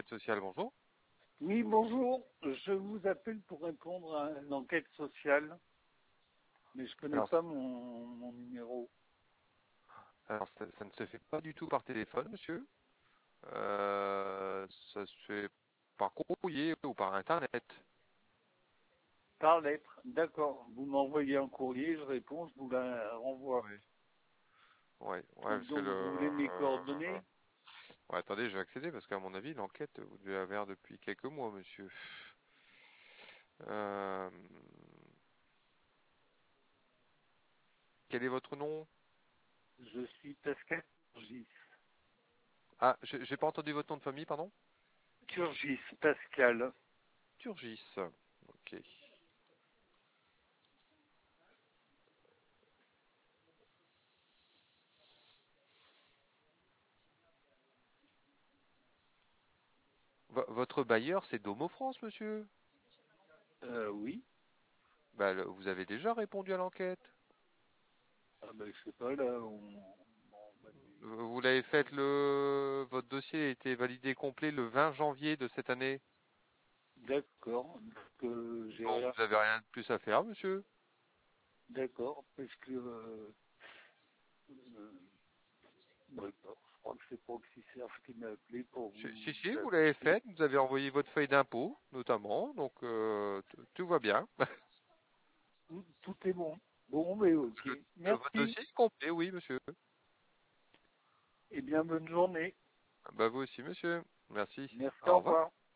Enquête sociale, bonjour. Oui, bonjour. Je vous appelle pour répondre à une enquête sociale, mais je connais Alors, pas mon numéro. alors ça ne se fait pas du tout par téléphone, monsieur. Ça se fait par courrier ou par Internet. Par lettre. D'accord. Vous m'envoyez un courrier, je réponds, je vous la renvoie. Oui. Ouais, ouais, parce que Donc, vous voulez mes coordonnées? ouais, attendez, je vais accéder parce qu'à mon avis, l'enquête, vous devez la faire depuis quelques mois, monsieur. Euh, Quel est votre nom? Je suis Pascal Turgis. Ah, j'ai pas entendu votre nom de famille, pardon? Turgis, Pascal. Turgis. Ok. Votre bailleur, c'est Domo France, monsieur? Oui. Bah, vous avez déjà répondu à l'enquête. Ah ben, je sais pas, là, on Vous l'avez fait votre dossier a été validé complet le 20 janvier de cette année. D'accord. Donc, j'ai Donc rien. vous avez rien de plus à faire, monsieur. D'accord. Parce que, d'accord. Je crois que c'est Proxyserve qui m'a appelé pour vous Si, vous l'avez appeler. fait. Vous avez envoyé votre feuille d'impôt, notamment. Donc tout va bien. Tout est bon. Bon, mais ok. Votre Merci. dossier est complet, oui, monsieur. Et bien, bonne journée. Bah vous aussi, monsieur. Merci. Merci, Au au revoir. revoir.